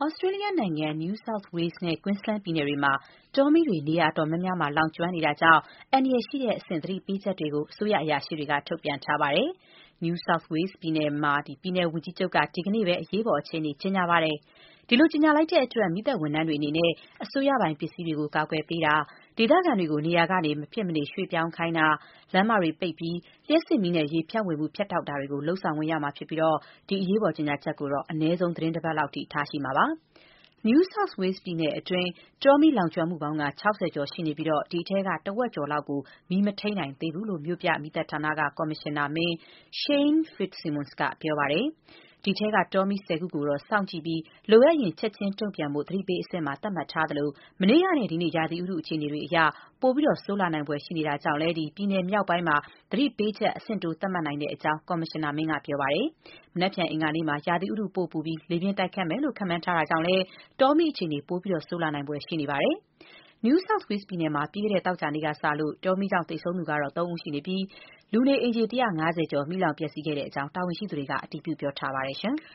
Australia နိုင်ငံ New South Wales နဲ့ Queensland ပြည်နယ်တွေမှာ တောမီးတွေ နေရာအတော်များများမှာ လောင်ကျွမ်းနေတာကြောင့် အန္တရာယ်ရှိတဲ့အဆင့် သတိပေးချက်တွေကို အစိုးရအရာရှိတွေက ထုတ်ပြန်ထားပါတယ်။ New South Wales ပြည်နယ်မှာ ပြည်နယ်ဝန်ကြီးချုပ်က ဒီကနေ့ပဲ အရေးပေါ်အခြေအနေ ကြေညာပါတယ်။ ဒီလိုကြေညာလိုက်တဲ့အတွက် မီးသတ်ဝန်ထမ်းတွေအနေနဲ့ အစိုးရပိုင်ပစ္စည်းတွေကို ကာကွယ်ပေးတာ၊ ဒေသခံတွေကို နေရာကနေ မဖြစ်မနေ ရွှေ့ပြောင်းခိုင်းတာ၊ လမ်းမတွေပိတ်ပြီး လျှပ်စစ်မီးနဲ့ ရေဖြန့်ဝေမှု ဖြတ်တောက်တာတွေကို လုပ်ဆောင်ခွင့်ရမှာဖြစ်ပြီး ဒီအရေးပေါ်ကြေညာချက်ကိုတော့ အနည်းဆုံး သီတင်းတပတ်လောက်အထိ ထားရှိမှာပါ။ New South Wales ပြည်နယ်အတွင်း တောမီးလောင်ကျွမ်းမှုပေါင်း ၆၀ ကျော်ရှိနေပြီး ဒီအထဲက တဝက်ကျော်လောက်ကို မီးမထိန်းနိုင်သေးဘူးလို့ မြို့ပြမီးသတ်ဌာနက ကော်မရှင်နာမင်း Shane Fitzsimmons က ပြောပါတယ်။ ဒီအထဲက တောမီး ၁၀ ခုကိုတော့ စောင့်ကြည့်ပြီး လိုအပ်ရင် ချက်ချင်းတုံ့ပြန်ဖို့ သတိပေးအဆင့်မှာ သတ်မှတ်ထားသလို မနေ့ကနဲ့ ဒီနေ့ ရာသီဥတုအခြေအနေတွေအရ ပိုဆိုးလာနိုင်ဖွယ်ရှိနေတာကြောင့်လည်း ပြည်နယ်မြောက်ပိုင်းမှာ သတိပေးချက် အဆင့်တိုး သတ်မှတ်နိုင်တဲ့အကြောင်း ကော်မရှင်နာမင်းက ပြောပါတယ်။ မနက်ဖြန် အင်္ဂါနေ့မှာ ရာသီဥတု ပိုပူပြီး လေပြင်းတိုက်ခတ်မယ်လို့ ခန့်မှန်းထားတာကြောင့်လည်း တောမီးအခြေအနေ ပိုဆိုးလာနိုင်ဖွယ်ရှိနေပါတယ်။ New South Wales ပြည်နယ်မှာ ပြီးခဲ့တဲ့ သောကြာနေ့ကစလို့ တောမီးကြောင့် သေဆုံးသူ ၃ ဦးရှိနေပြီး လူနေအိမ်ခြေ ၁၅၀ ကျော် မီးလောင်ပျက်စီးခဲ့တဲ့အကြောင်း တာဝန်ရှိသူတွေက အတည်ပြု ပြောထားပါတယ်။